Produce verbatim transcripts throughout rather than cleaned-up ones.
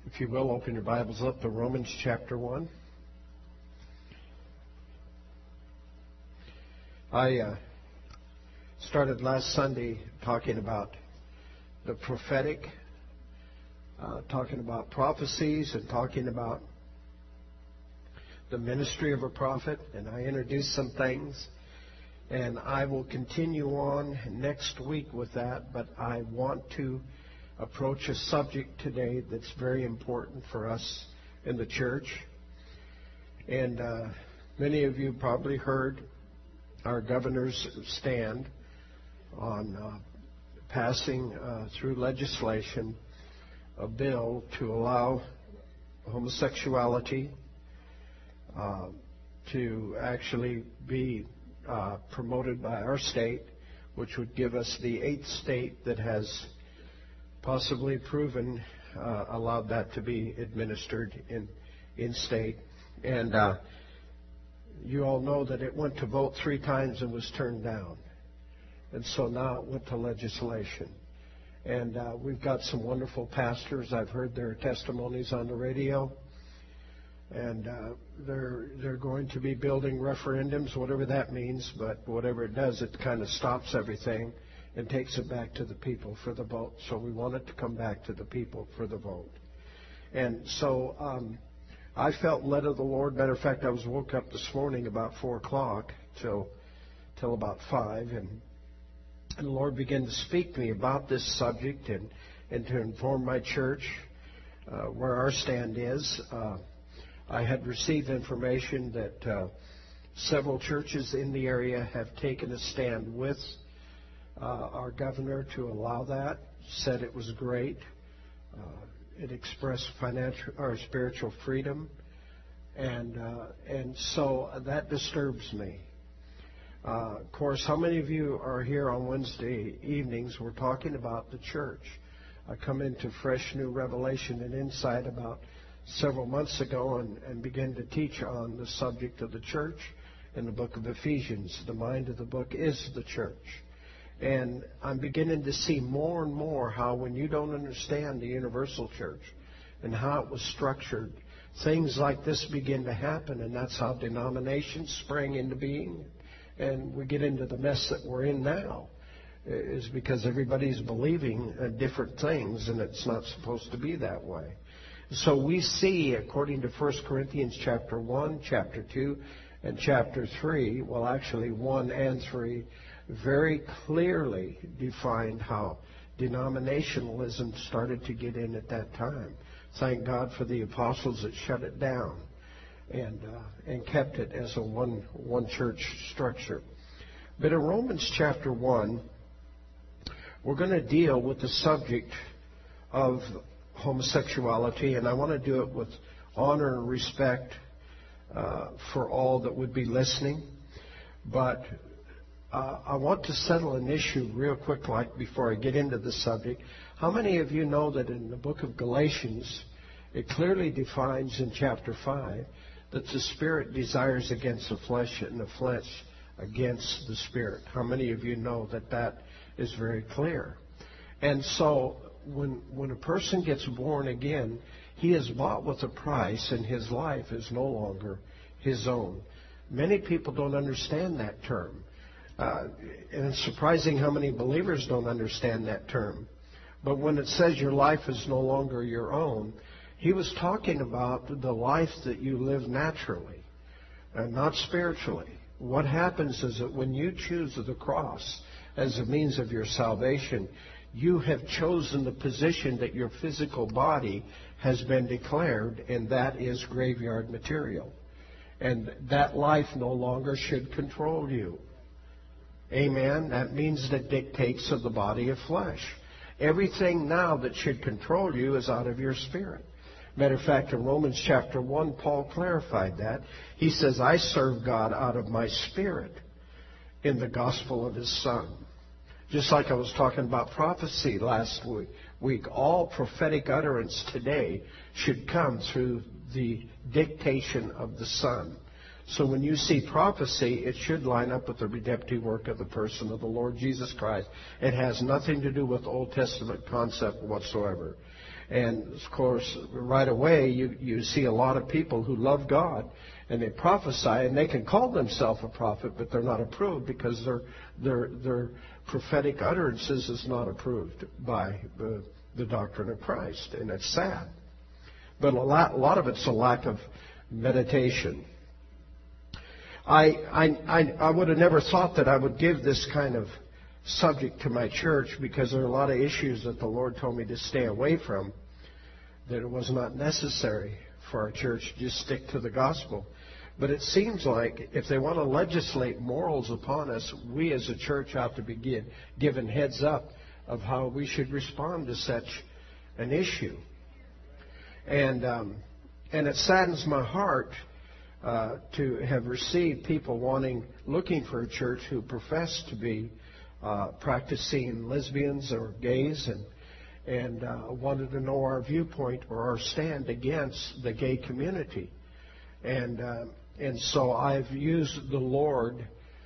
If you will, open your Bibles up to Romans chapter one. I uh, started last Sunday talking about the prophetic, uh, talking about prophecies and talking about the ministry of a prophet, and I introduced some things. And I will continue on next week with that, but I want to approach a subject today that's very important for us in the church. And uh, many of you probably heard our governor's stand on uh, passing uh, through legislation a bill to allow homosexuality uh, to actually be uh, promoted by our state, which would give us the eighth state that has possibly proven uh, allowed that to be administered in in state. And uh, you all know that it went to vote three times and was turned down. And so now it went to legislation. And uh, we've got some wonderful pastors. I've heard their testimonies on the radio. And uh, they're they're going to be building referendums, whatever that means. But whatever it does, it kind of stops everything and takes it back to the people for the vote. So we want it to come back to the people for the vote. And so um, I felt led of the Lord. Matter of fact, I was woke up this morning about four o'clock till till about five, and, and the Lord began to speak to me about this subject and, and to inform my church uh, where our stand is. Uh, I had received information that uh, several churches in the area have taken a stand with Uh, our governor to allow that, said it was great. Uh, it expressed financial or spiritual freedom, and uh, and so that disturbs me. Uh, of course, how many of you are here on Wednesday evenings? We're talking about the church. I come into fresh new revelation and insight about several months ago and, and began to teach on the subject of the church in the book of Ephesians. The mind of the book is the church. And I'm beginning to see more and more how when you don't understand the universal church and how it was structured, things like this begin to happen, and that's how denominations sprang into being. And we get into the mess that we're in now, is because everybody's believing uh, different things, and it's not supposed to be that way. So we see, according to First Corinthians chapter one, chapter two, and chapter three, well, actually one and three, very clearly defined how denominationalism started to get in at that time. Thank God for the apostles that shut it down and uh, and kept it as a one one church structure. But in Romans chapter one, we're going to deal with the subject of homosexuality, and I want to do it with honor and respect uh, for all that would be listening. But Uh, I want to settle an issue real quick, like before I get into the subject. How many of you know that in the book of Galatians, it clearly defines in chapter five that the Spirit desires against the flesh and the flesh against the Spirit? How many of you know that that is very clear? And so when, when a person gets born again, he is bought with a price, and his life is no longer his own. Many people don't understand that term. Uh, and it's surprising how many believers don't understand that term. But when it says your life is no longer your own, he was talking about the life that you live naturally, and not spiritually. What happens is that when you choose the cross as a means of your salvation, you have chosen the position that your physical body has been declared, and that is graveyard material. And that life no longer should control you. Amen. That means the dictates of the body of flesh. Everything now that should control you is out of your spirit. Matter of fact, in Romans chapter one, Paul clarified that. He says, I serve God out of my spirit in the gospel of His Son. Just like I was talking about prophecy last week, all prophetic utterance today should come through the dictation of the Son. So when you see prophecy, it should line up with the redemptive work of the person of the Lord Jesus Christ. It has nothing to do with Old Testament concept whatsoever. And, of course, right away you, you see a lot of people who love God and they prophesy, and they can call themselves a prophet, but they're not approved because their their their prophetic utterances is not approved by the, the doctrine of Christ, and it's sad. But a lot, a lot of it's a lack of meditation. I, I, I, I would have never thought that I would give this kind of subject to my church, because there are a lot of issues that the Lord told me to stay away from, that it was not necessary for our church to just stick to the gospel. But it seems like if they want to legislate morals upon us, we as a church ought to be give, given heads up of how we should respond to such an issue. And um, and it saddens my heart uh, to have received people wanting, looking for a church who profess to be uh, practicing lesbians or gays, and and uh, wanted to know our viewpoint or our stand against the gay community. And uh, and so I've used the Lord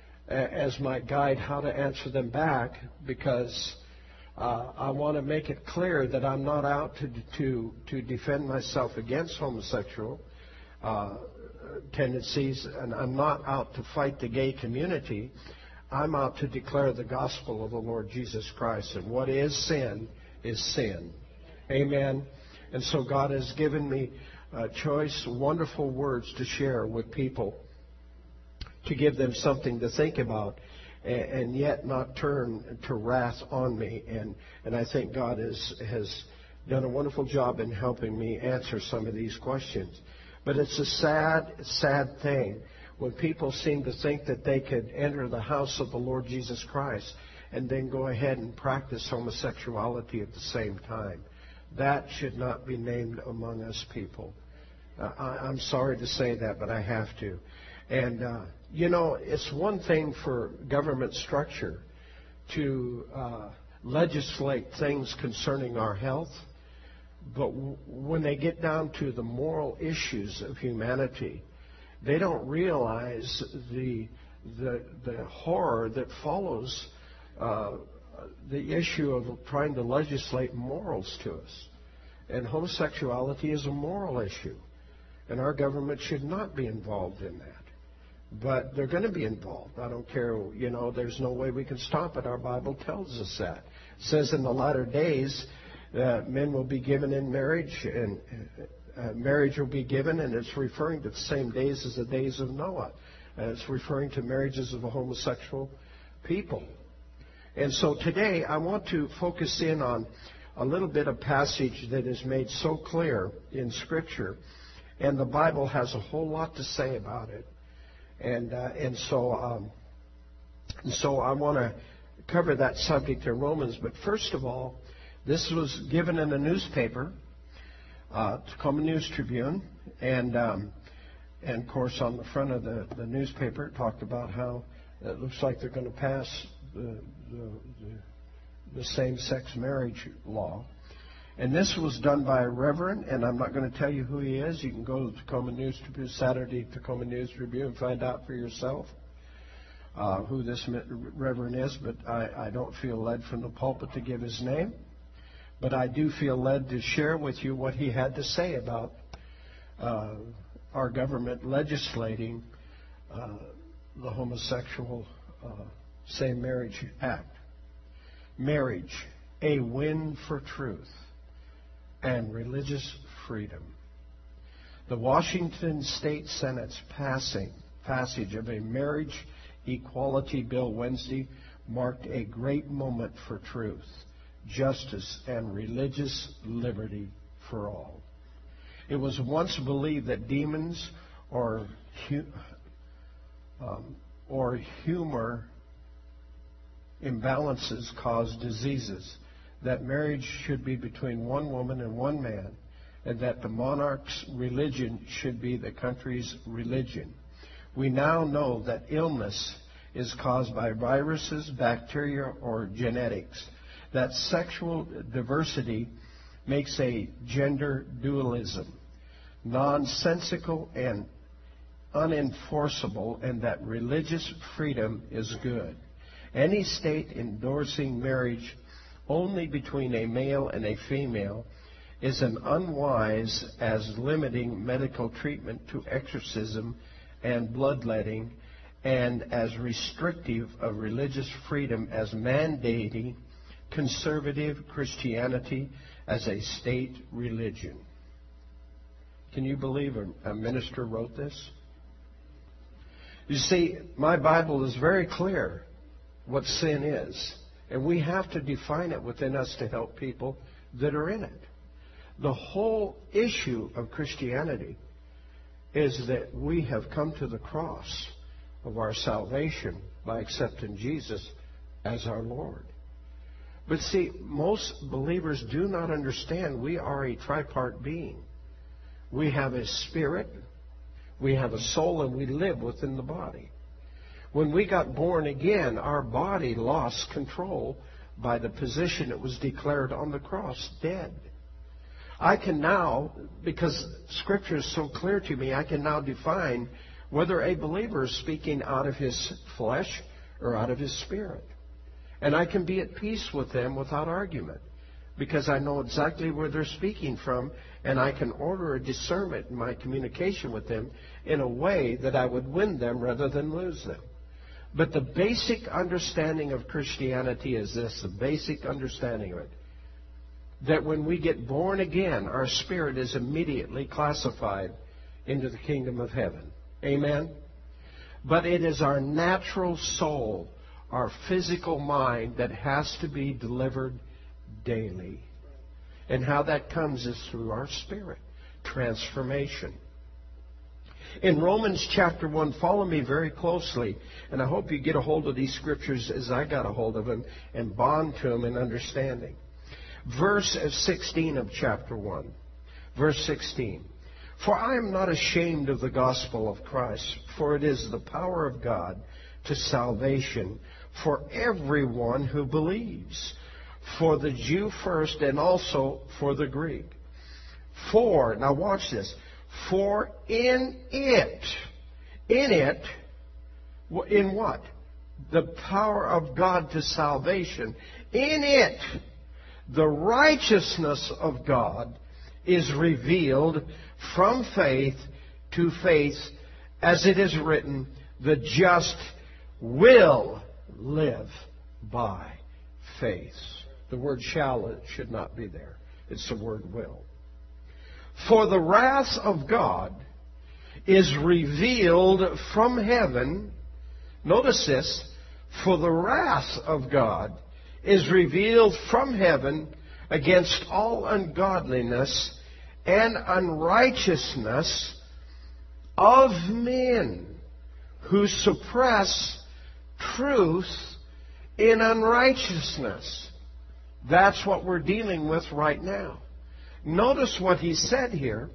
as my guide how to answer them back, because uh, I want to make it clear that I'm not out to to, to defend myself against homosexual uh, tendencies, and I'm not out to fight the gay community. I'm out to declare the gospel of the Lord Jesus Christ, and what is sin is sin. Amen. And so God has given me uh, choice, wonderful words to share with people, to give them something to think about, and, and yet not turn to wrath on me. And, and I think God has, has done a wonderful job in helping me answer some of these questions. But it's a sad, sad thing when people seem to think that they could enter the house of the Lord Jesus Christ and then go ahead and practice homosexuality at the same time. That should not be named among us people. Uh, I, I'm sorry to say that, but I have to. And, uh, you know, it's one thing for government structure to uh, legislate things concerning our health, but w- when they get down to the moral issues of humanity, they don't realize the the, the horror that follows uh, the issue of trying to legislate morals to us. And homosexuality is a moral issue, and our government should not be involved in that. But they're going to be involved. I don't care, you know, there's no way we can stop it. Our Bible tells us that. It says in the latter days, uh, men will be given in marriage, and uh, marriage will be given, and it's referring to the same days as the days of Noah. And it's referring to marriages of homosexual people. And so today I want to focus in on a little bit of passage that is made so clear in Scripture, and the Bible has a whole lot to say about it. And uh, and so um, and so I want to cover that subject in Romans. But first of all, this was given in a newspaper, uh, Tacoma News Tribune, and um, and of course on the front of the, the newspaper it talked about how it looks like they're going to pass the the, the, the same-sex marriage law. And this was done by a reverend, and I'm not going to tell you who he is. You can go to the Tacoma News Tribune, Saturday Tacoma News Tribune, and find out for yourself uh, who this reverend is. But I, I don't feel led from the pulpit to give his name. But I do feel led to share with you what he had to say about uh, our government legislating uh, the homosexual uh, same-marriage act. Marriage, a win for truth and religious freedom. The Washington State Senate's passing, passage of a marriage equality bill Wednesday marked a great moment for truth, justice, and religious liberty for all. It was once believed that demons or hu- um, or humor imbalances cause diseases, that marriage should be between one woman and one man, and that the monarch's religion should be the country's religion. We now know that illness is caused by viruses, bacteria, or genetics, that sexual diversity makes a gender dualism nonsensical and unenforceable, and that religious freedom is good. Any state endorsing marriage only between a male and a female is as unwise as limiting medical treatment to exorcism and bloodletting, and as restrictive of religious freedom as mandating conservative Christianity as a state religion. Can you believe a, a minister wrote this? You see, my Bible is very clear what sin is, and we have to define it within us to help people that are in it. The whole issue of Christianity is that we have come to the cross of our salvation by accepting Jesus as our Lord. But see, most believers do not understand we are a tripart being. We have a spirit, we have a soul, and we live within the body. When we got born again, our body lost control by the position it was declared on the cross, dead. I can now, because Scripture is so clear to me, I can now define whether a believer is speaking out of his flesh or out of his spirit. And I can be at peace with them without argument, because I know exactly where they're speaking from, and I can order a discernment in my communication with them in a way that I would win them rather than lose them. But the basic understanding of Christianity is this, the basic understanding of it, that when we get born again, our spirit is immediately classified into the kingdom of heaven. Amen? But it is our natural soul, our physical mind, that has to be delivered daily. And how that comes is through our spirit. Transformation. In Romans chapter one, follow me very closely, and I hope you get a hold of these scriptures as I got a hold of them and bond to them in understanding. Verse sixteen of chapter one. Verse sixteen. For I am not ashamed of the gospel of Christ, for it is the power of God to salvation for everyone who believes, for the Jew first and also for the Greek. For, now watch this, for in it, in it, in what? The power of God to salvation. In it, the righteousness of God is revealed from faith to faith, as it is written, the just will live by faith. The word shall should not be there. It's the word will. For the wrath of God is revealed from heaven. Notice this. For the wrath of God is revealed from heaven against all ungodliness and unrighteousness of men who suppress truth in unrighteousness. That's what we're dealing with right now. Notice what he said here.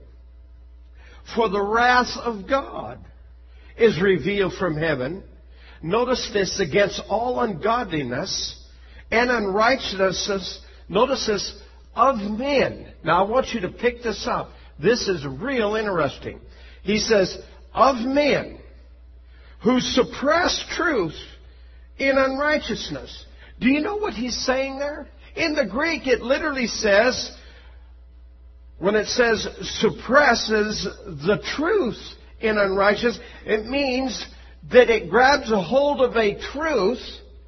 For the wrath of God is revealed from heaven. Notice this, against all ungodliness and unrighteousness. Notice this, of men. Now I want you to pick this up. This is real interesting. He says, of men who suppress truth in unrighteousness. Do you know what he's saying there? In the Greek, it literally says, when it says suppresses the truth in unrighteousness, it means that it grabs a hold of a truth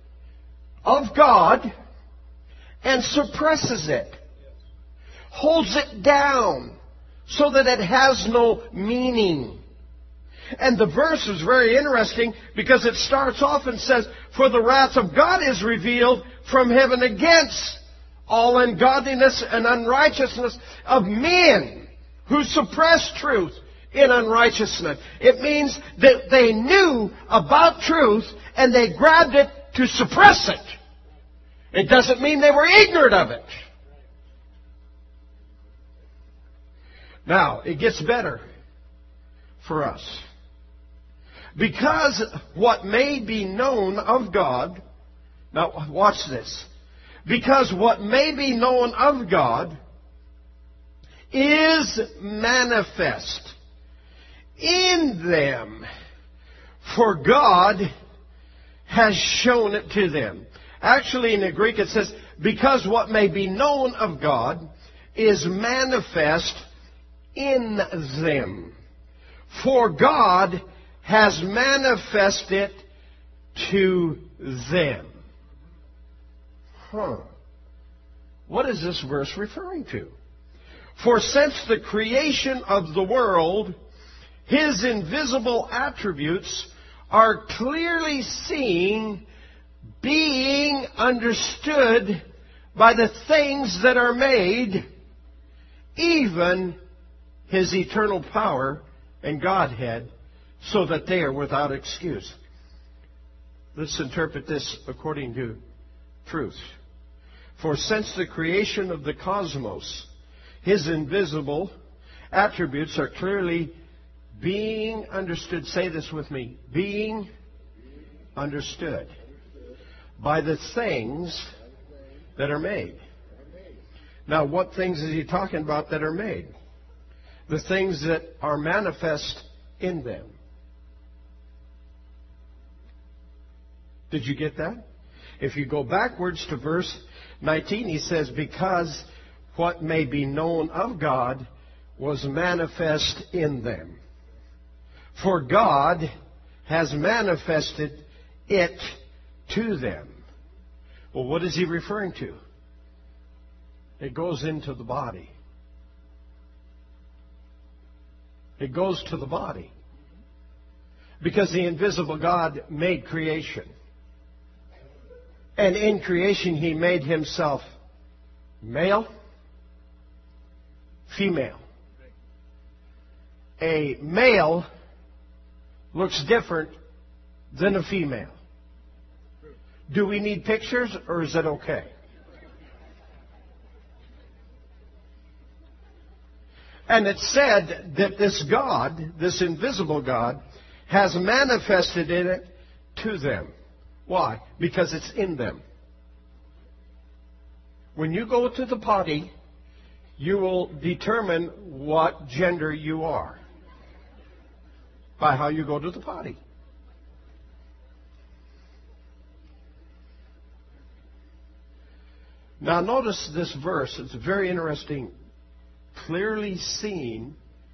of God and suppresses it. Holds it down so that it has no meaning. And the verse is very interesting because it starts off and says, for the wrath of God is revealed from heaven against all ungodliness and unrighteousness of men who suppress truth in unrighteousness. It means that they knew about truth and they grabbed it to suppress it. It doesn't mean they were ignorant of it. Now, it gets better for us. Because what may be known of God, now watch this. Because what may be known of God is manifest in them, for God has shown it to them. Actually, in the Greek it says, because what may be known of God is manifest in them. For God has manifested to them. Huh. What is this verse referring to? For since the creation of the world, His invisible attributes are clearly seen, being understood by the things that are made, even His eternal power and Godhead, so that they are without excuse. Let's interpret this according to truth. For since the creation of the cosmos, His invisible attributes are clearly being understood. Say this with me. Being understood by the things that are made. Now, what things is he talking about that are made? The things that are manifest in them. Did you get that? If you go backwards to verse nineteen, he says, because what may be known of God was manifest in them. For God has manifested it to them. Well, what is he referring to? It goes into the body. It goes to the body. Because the invisible God made creation. And in creation He made Himself male, female. A male looks different than a female. Do we need pictures, or is it okay? And it said that this God, this invisible God, has manifested in it to them. Why? Because it's in them. When you go to the potty, you will determine what gender you are by how you go to the potty. Now notice this verse. It's very interesting. Clearly seen,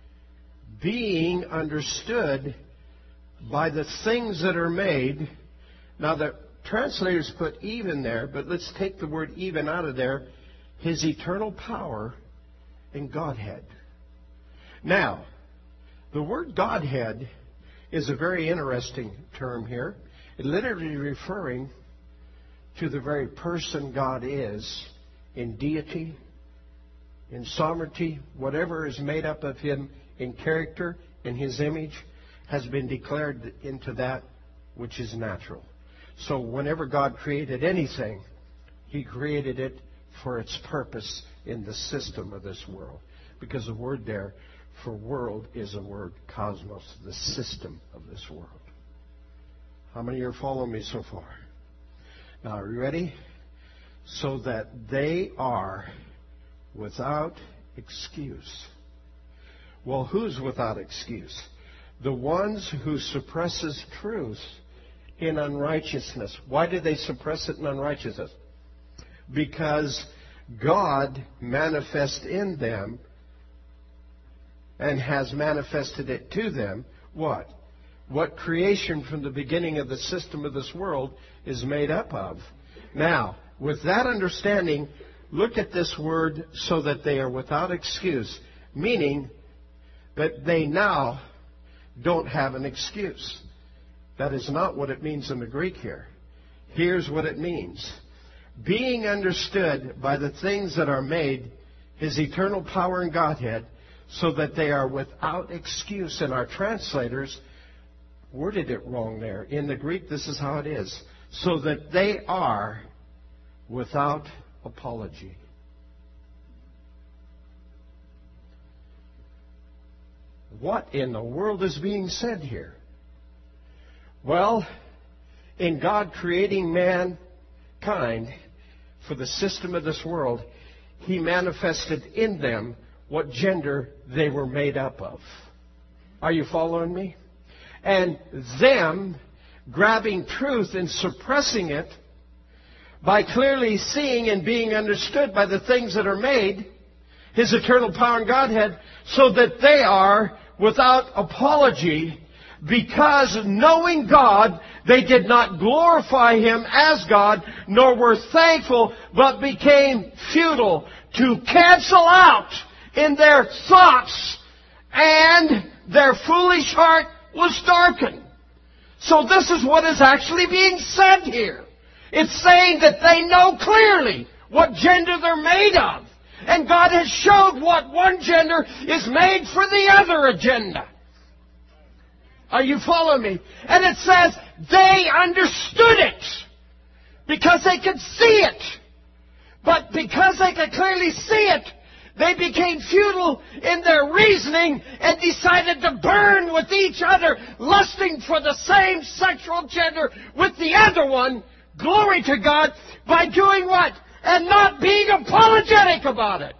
being understood by the things that are made. Now the translators put even there, but let's take the word even out of there. His eternal power and Godhead. Now, the word Godhead is a very interesting term here. It literally referring to the very person God is in deity, in sovereignty, whatever is made up of Him in character, in His image, has been declared into that which is natural. So whenever God created anything, He created it for its purpose in the system of this world. Because the word there for world is a word cosmos, the system of this world. How many are following me so far? Now, are you ready? So that they are without excuse. Well, who's without excuse? The ones who suppresses truth in unrighteousness. Why do they suppress it in unrighteousness? Because God manifests in them and has manifested it to them. What? What creation from the beginning of the system of this world is made up of. Now, with that understanding, look at this word, so that they are without excuse, meaning that they now don't have an excuse. That is not what it means in the Greek here. Here's what it means. Being understood by the things that are made, His eternal power and Godhead, so that they are without excuse. And our translators worded it wrong there. In the Greek, this is how it is. So that they are without apology. What in the world is being said here? Well, in God creating mankind for the system of this world, He manifested in them what gender they were made up of. Are you following me? And them grabbing truth and suppressing it by clearly seeing and being understood by the things that are made, His eternal power and Godhead, so that they are without apology, because knowing God, they did not glorify Him as God, nor were thankful, but became futile, to cancel out in their thoughts, and their foolish heart was darkened. So this is what is actually being said here. It's saying that they know clearly what gender they're made of. And God has showed what one gender is made for the other agenda. Are you following me? And it says they understood it because they could see it. But because they could clearly see it, they became futile in their reasoning and decided to burn with each other, lusting for the same sexual gender with the other one. Glory to God, by doing what? And not being apologetic about it.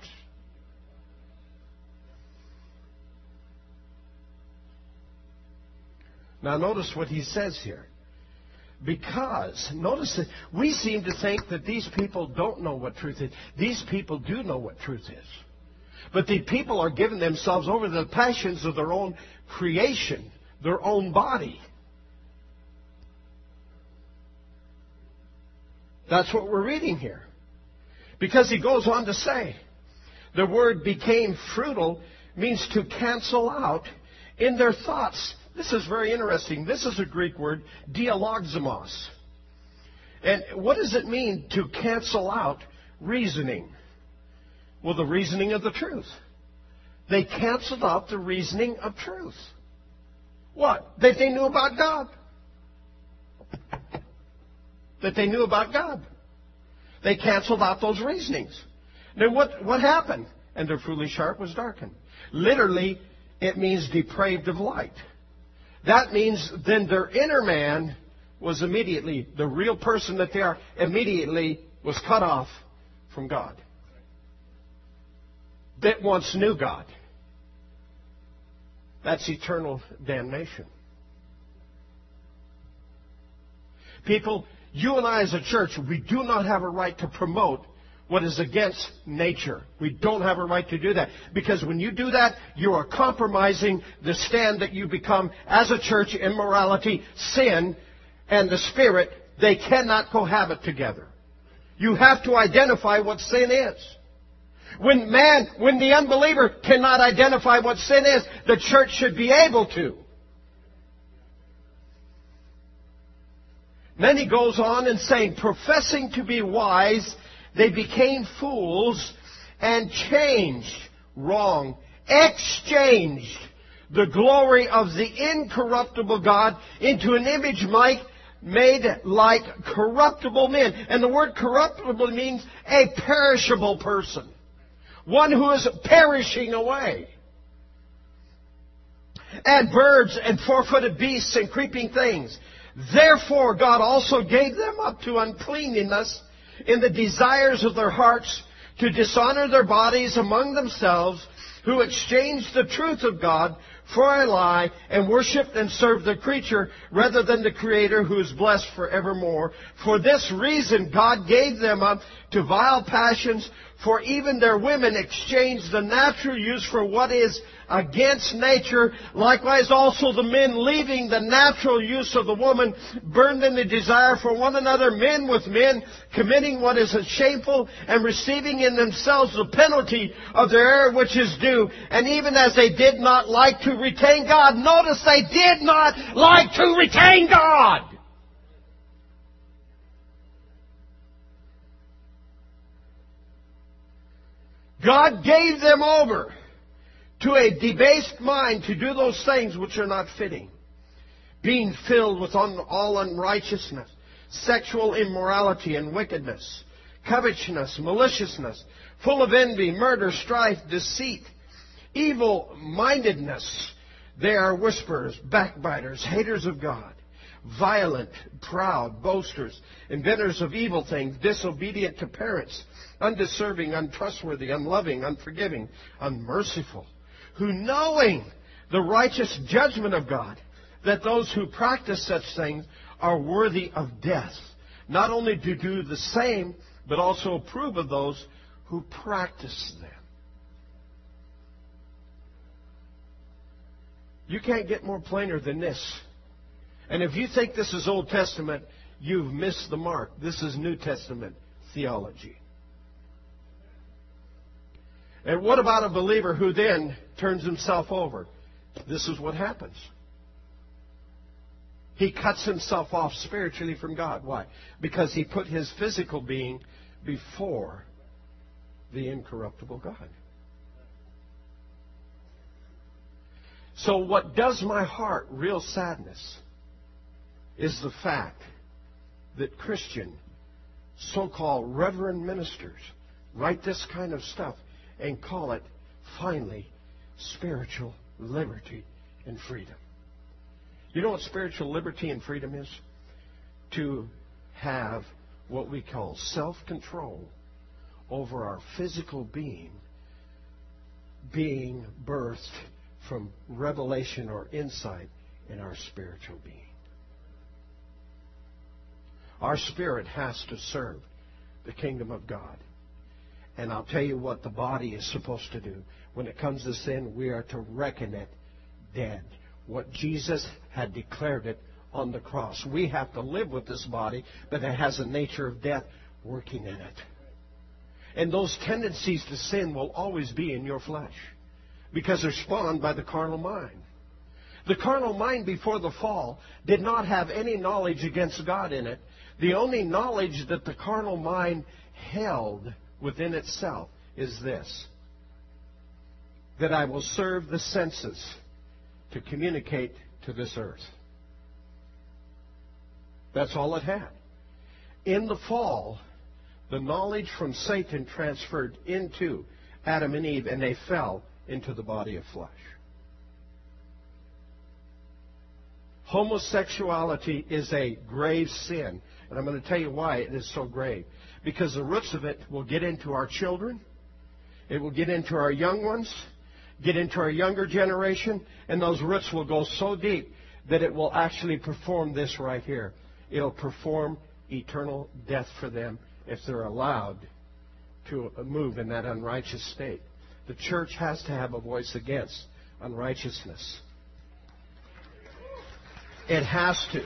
Now notice what he says here. Because, notice that we seem to think that these people don't know what truth is. These people do know what truth is. But the people are giving themselves over to the passions of their own creation, their own body. That's what we're reading here. Because he goes on to say, the word became fruitful means to cancel out in their thoughts. This is very interesting. This is a Greek word, dialogzomos. And what does it mean to cancel out reasoning? Well, the reasoning of the truth. They canceled out the reasoning of truth. What? That they knew about God. That they knew about God. They canceled out those reasonings. Then what, what happened? And their foolish heart was darkened. Literally, it means depraved of light. That means then their inner man was immediately, the real person that they are, immediately was cut off from God. That once knew God. That's eternal damnation. People, you and I as a church, we do not have a right to promote what is against nature. We don't have a right to do that. Because when you do that, you are compromising the stand that you become as a church. Immorality, sin, and the Spirit, they cannot cohabit together. You have to identify what sin is. When man, when the unbeliever cannot identify what sin is, the church should be able to. Then he goes on and saying, professing to be wise, they became fools and changed, wrong, exchanged the glory of the incorruptible God into an image like, made like corruptible men. And the word corruptible means a perishable person. One who is perishing away. And birds and four-footed beasts and creeping things. Therefore God also gave them up to uncleanness in the desires of their hearts, to dishonor their bodies among themselves, who exchanged the truth of God for a lie, and worshipped and served the creature rather than the Creator, who is blessed forevermore. For this reason God gave them up to vile passions, for even their women exchanged the natural use for what is against nature. Likewise also the men, leaving the natural use of the woman, burned in the desire for one another, men with men, committing what is shameful, and receiving in themselves the penalty of their error which is due. And even as they did not like to retain God, notice they did not like to retain God. God gave them over to a debased mind to do those things which are not fitting. Being filled with all unrighteousness, sexual immorality and wickedness, covetousness, maliciousness, full of envy, murder, strife, deceit, evil-mindedness. They are whisperers, backbiters, haters of God, violent, proud, boasters, inventors of evil things, disobedient to parents, undeserving, untrustworthy, unloving, unforgiving, unmerciful, who, knowing the righteous judgment of God, that those who practice such things are worthy of death, not only to do the same, but also approve of those who practice them. You can't get more plainer than this. And if you think this is Old Testament, you've missed the mark. This is New Testament theology. And what about a believer who then turns himself over? This is what happens. He cuts himself off spiritually from God. Why? Because he put his physical being before the incorruptible God. So what does my heart real sadness is the fact that Christian, so-called reverend ministers write this kind of stuff and call it, finally, spiritual liberty and freedom. You know what spiritual liberty and freedom is? To have what we call self-control over our physical being, being birthed from revelation or insight in our spiritual being. Our spirit has to serve the kingdom of God. And I'll tell you what the body is supposed to do. When it comes to sin, we are to reckon it dead. What Jesus had declared it on the cross. We have to live with this body, but it has a nature of death working in it. And those tendencies to sin will always be in your flesh, because they're spawned by the carnal mind. The carnal mind before the fall did not have any knowledge against God in it. The only knowledge that the carnal mind held within itself is this: that I will serve the senses to communicate to this earth. That's all it had. In the fall, the knowledge from Satan transferred into Adam and Eve, and they fell into the body of flesh. Homosexuality is a grave sin. And I'm going to tell you why it is so grave. Because the roots of it will get into our children. It will get into our young ones. Get into our younger generation. And those roots will go so deep that it will actually perform this right here. It'll perform eternal death for them if they're allowed to move in that unrighteous state. The church has to have a voice against unrighteousness. It has to.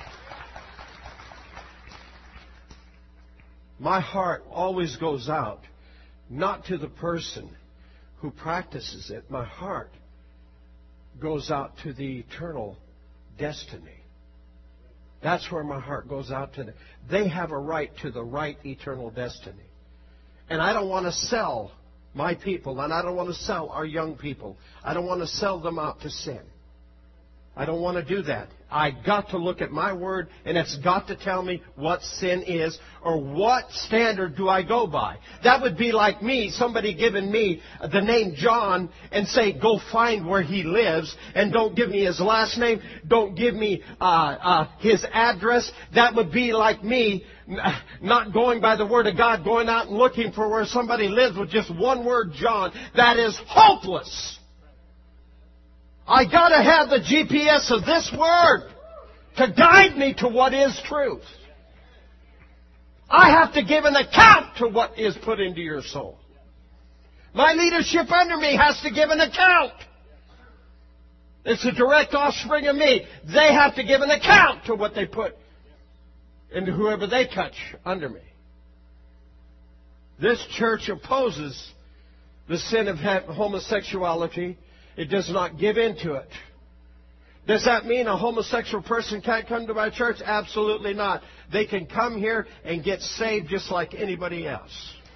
My heart always goes out, not to the person who practices it. My heart goes out to the eternal destiny. That's where my heart goes out to them. They have a right to the right eternal destiny. And I don't want to sell my people, and I don't want to sell our young people. I don't want to sell them out to sin. I don't want to do that. I got to look at my word, and it's got to tell me what sin is, or what standard do I go by. That would be like me, somebody giving me the name John and say, go find where he lives, and don't give me his last name, don't give me uh, uh, his address. That would be like me not going by the word of God, going out and looking for where somebody lives with just one word, John. That is hopeless. I got to have the G P S of this Word to guide me to what is truth. I have to give an account to what is put into your soul. My leadership under me has to give an account. It's a direct offspring of me. They have to give an account to what they put into whoever they touch under me. This church opposes the sin of homosexuality. It does not give in to it. Does that mean a homosexual person can't come to my church? Absolutely not. They can come here and get saved just like anybody else.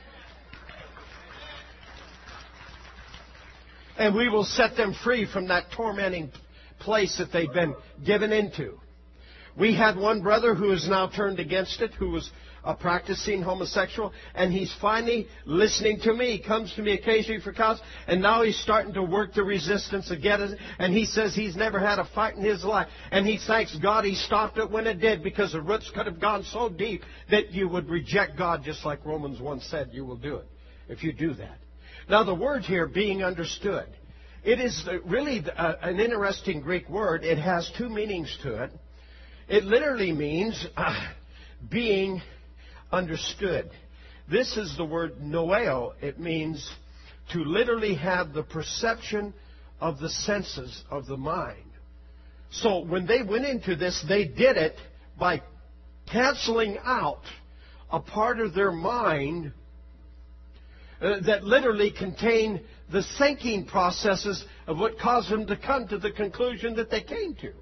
And we will set them free from that tormenting place that they've been given into. We had one brother who is now turned against it, who was a practicing homosexual, and he's finally listening to me. He comes to me occasionally for counsel, and now he's starting to work the resistance again. And he says he's never had a fight in his life, and he thanks God he stopped it when it did, because the roots could have gone so deep that you would reject God, just like Romans one said you will do it if you do that. Now the word here, being understood, it is really an interesting Greek word. It has two meanings to it. It literally means uh, being understood. This is the word noeo. It means to literally have the perception of the senses of the mind. So when they went into this, they did it by canceling out a part of their mind uh, that literally contained the thinking processes of what caused them to come to the conclusion that they came to.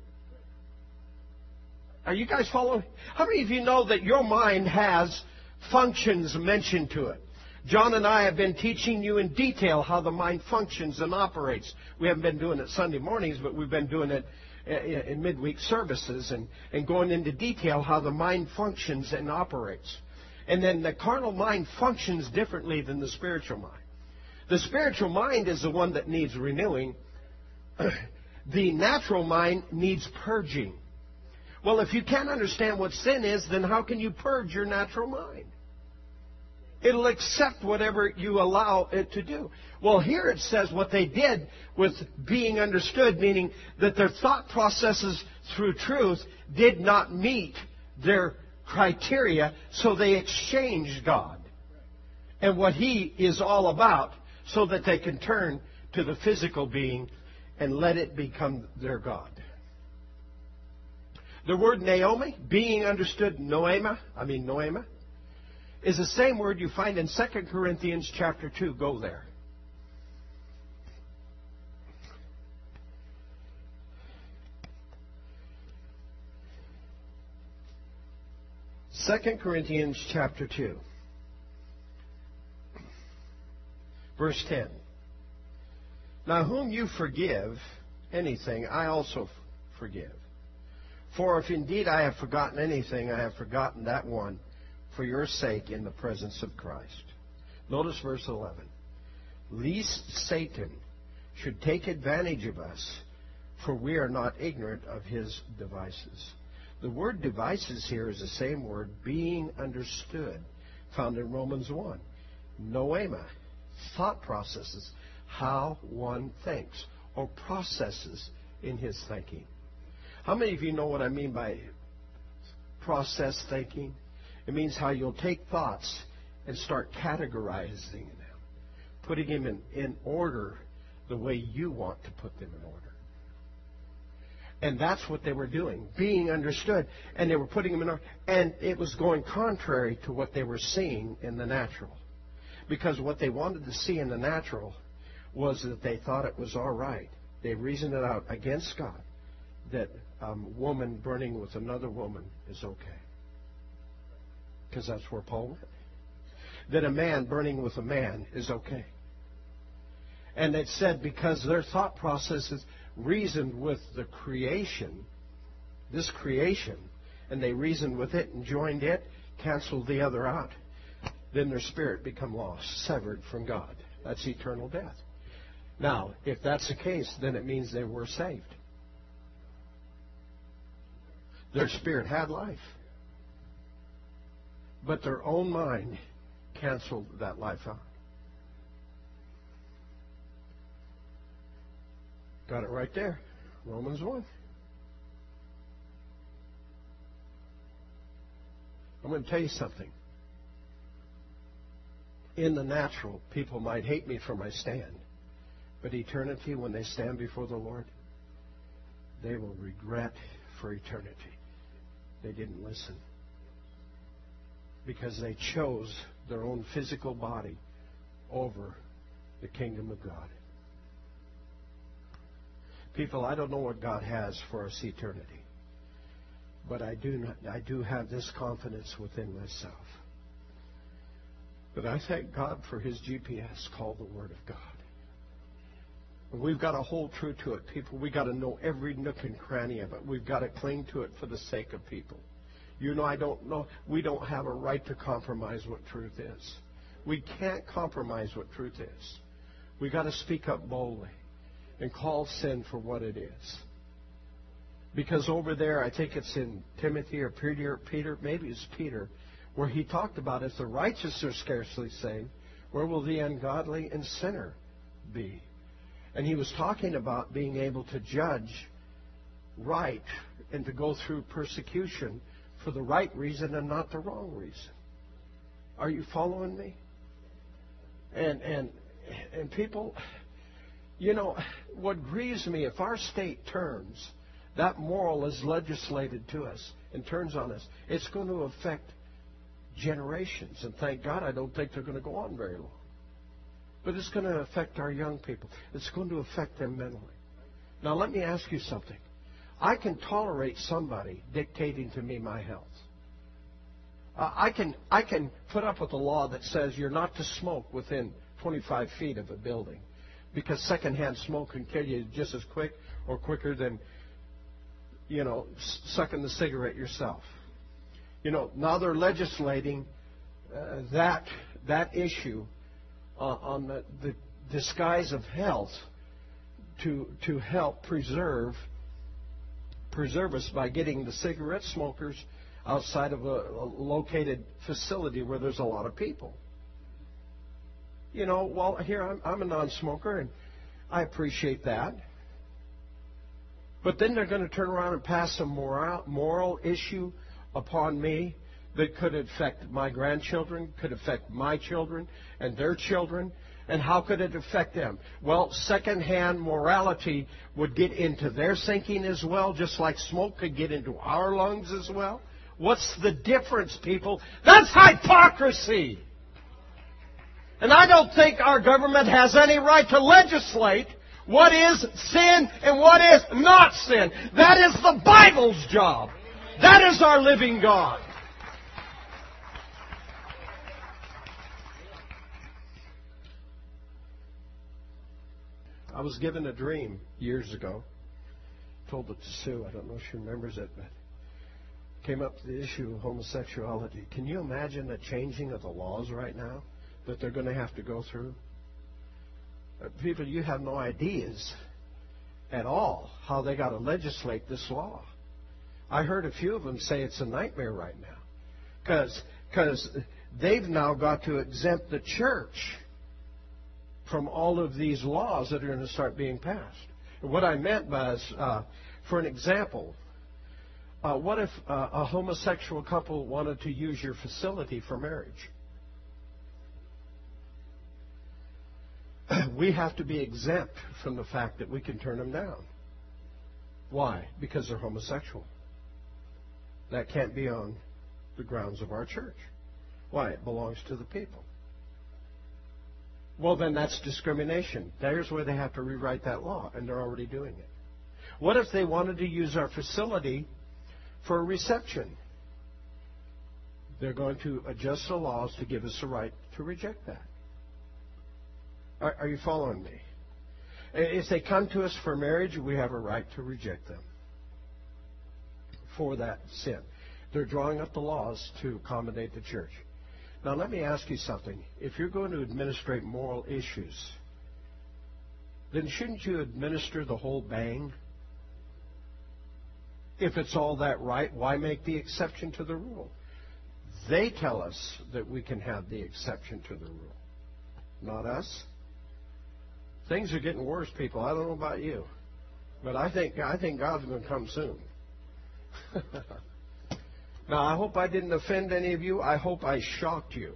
Are you guys following? How many of you know that your mind has functions mentioned to it? John and I have been teaching you in detail how the mind functions and operates. We haven't been doing it Sunday mornings, but we've been doing it in midweek services and, and going into detail how the mind functions and operates. And then the carnal mind functions differently than the spiritual mind. The spiritual mind is the one that needs renewing. The natural mind needs purging. Well, if you can't understand what sin is, then how can you purge your natural mind? It'll accept whatever you allow it to do. Well, here it says what they did with being understood, meaning that their thought processes through truth did not meet their criteria, so they exchanged God and what He is all about so that they can turn to the physical being and let it become their God. The word Naomi, being understood, Noema, I mean Noema, is the same word you find in Second Corinthians chapter two. Go there. Second Corinthians chapter two. Verse ten. Now whom you forgive anything, I also forgive. For if indeed I have forgotten anything, I have forgotten that one for your sake in the presence of Christ. Notice verse eleven. Lest Satan should take advantage of us, for we are not ignorant of his devices. The word devices here is the same word, being understood, found in Romans one. Noema, thought processes, how one thinks or processes in his thinking. How many of you know what I mean by process thinking? It means how you'll take thoughts and start categorizing them, putting them in, in order the way you want to put them in order. And that's what they were doing, being understood. And they were putting them in order. And it was going contrary to what they were seeing in the natural. Because what they wanted to see in the natural was that they thought it was all right. They reasoned it out against God that a woman burning with another woman is okay. Because that's where Paul went. That a man burning with a man is okay. And it said because their thought processes reasoned with the creation, this creation, and they reasoned with it and joined it, canceled the other out, then their spirit become lost, severed from God. That's eternal death. Now, if that's the case, then it means they were saved. Their spirit had life. But their own mind canceled that life out. Got it right there. Romans one. I'm going to tell you something. In the natural, people might hate me for my stand. But eternity, when they stand before the Lord, they will regret for eternity. They didn't listen. Because they chose their own physical body over the kingdom of God. People, I don't know what God has for us eternity. But I do not, I do have this confidence within myself. But I thank God for His G P S called the Word of God. And we've got to hold true to it, people. We've got to know every nook and cranny of it. We've got to cling to it for the sake of people. You know, I don't know. We don't have a right to compromise what truth is. We can't compromise what truth is. We've got to speak up boldly and call sin for what it is. Because over there, I think it's in Timothy or Peter, Peter, maybe it's Peter, where he talked about if the righteous are scarcely saved, where will the ungodly and sinner be? And he was talking about being able to judge right and to go through persecution for the right reason and not the wrong reason. Are you following me? And and and people, You know, what grieves me, if our state turns, that moral is legislated to us and turns on us, it's going to affect generations. And thank God I don't think they're going to go on very long. But it's going to affect our young people. It's going to affect them mentally. Now, let me ask you something. I can tolerate somebody dictating to me my health. Uh, I can I can put up with a law that says you're not to smoke within twenty-five feet of a building, because secondhand smoke can kill you just as quick or quicker than, you know, sucking the cigarette yourself. You know, now they're legislating uh, that that issue uh, on the, the disguise of health to to help preserve preserve us by getting the cigarette smokers outside of a, a located facility where there's a lot of people. You know, well, here I'm, I'm a non-smoker, and I appreciate that. But then they're going to turn around and pass a moral, moral issue upon me that could affect my grandchildren, could affect my children and their children. And how could it affect them? Well, secondhand morality would get into their thinking as well, just like smoke could get into our lungs as well. What's the difference, people? That's hypocrisy! And I don't think our government has any right to legislate what is sin and what is not sin. That is the Bible's job. That is our living God. I was given a dream years ago. Told it to Sue. I don't know if she remembers it, but came up to the issue of homosexuality. Can you imagine the changing of the laws right now that they're going to have to go through? People, you have no ideas at all how they got to legislate this law. I heard a few of them say it's a nightmare right now, because because they've now got to exempt the church from all of these laws that are going to start being passed. And what I meant was, uh, for an example, uh, what if uh, a homosexual couple wanted to use your facility for marriage? We have to be exempt from the fact that we can turn them down. Why? Because they're homosexual. That can't be on the grounds of our church. Why? It belongs to the people. Well, then that's discrimination. There's where they have to rewrite that law, and they're already doing it. What if they wanted to use our facility for a reception? They're going to adjust the laws to give us the right to reject that. Are, are you following me? If they come to us for marriage, we have a right to reject them for that sin. They're drawing up the laws to accommodate the church. Now, let me ask you something. If you're going to administrate moral issues, then shouldn't you administer the whole bang? If it's all that right, why make the exception to the rule? They tell us that we can have the exception to the rule, not us. Things are getting worse, people. I don't know about you, but I think I think God's going to come soon. Now, I hope I didn't offend any of you. I hope I shocked you.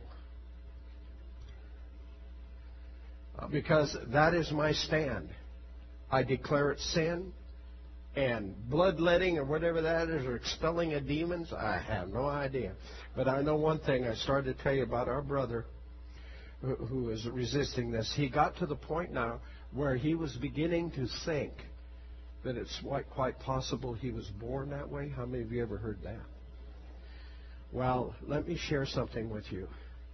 Uh, because that is my stand. I declare it sin, and bloodletting or whatever that is, or expelling of demons, I have no idea. But I know one thing. I started to tell you about our brother who, who is resisting this. He got to the point now where he was beginning to think that it's quite, quite possible he was born that way. How many of you ever heard that? Well, let me share something with you.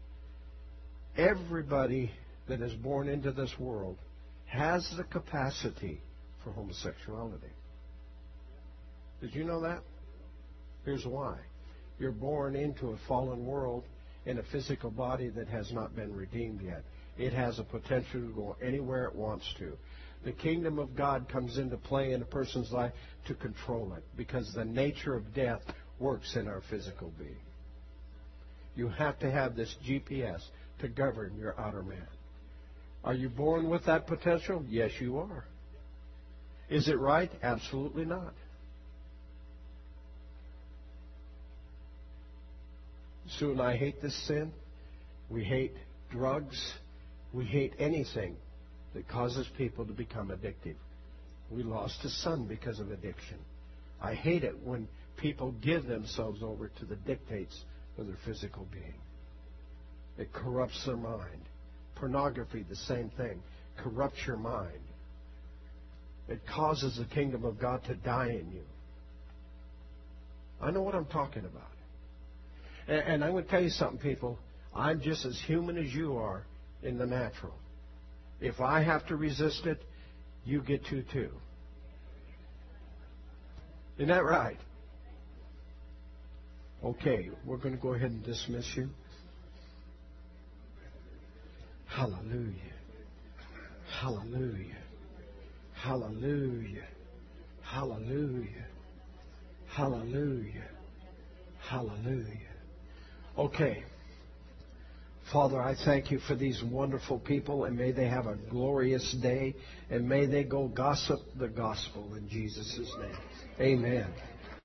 Everybody that is born into this world has the capacity for homosexuality. Did you know that? Here's why. You're born into a fallen world in a physical body that has not been redeemed yet. It has a potential to go anywhere it wants to. The kingdom of God comes into play in a person's life to control it, because the nature of death works in our physical being. You have to have this G P S to govern your outer man. Are you born with that potential? Yes, you are. Is it right? Absolutely not. Sue and I hate this sin. We hate drugs. We hate anything that causes people to become addictive. We lost a son because of addiction. I hate it when people give themselves over to the dictates of their physical being. It corrupts their mind. Pornography, the same thing, corrupts your mind. It causes the kingdom of God to die in you. I know what I'm talking about. And, and I'm going to tell you something, people. I'm just as human as you are in the natural. If I have to resist it, you get to too. Isn't that right? Okay, we're going to go ahead and dismiss you. Hallelujah. Hallelujah. Hallelujah. Hallelujah. Hallelujah. Hallelujah. Okay. Father, I thank you for these wonderful people, and may they have a glorious day, and may they go gossip the gospel in Jesus' name. Amen.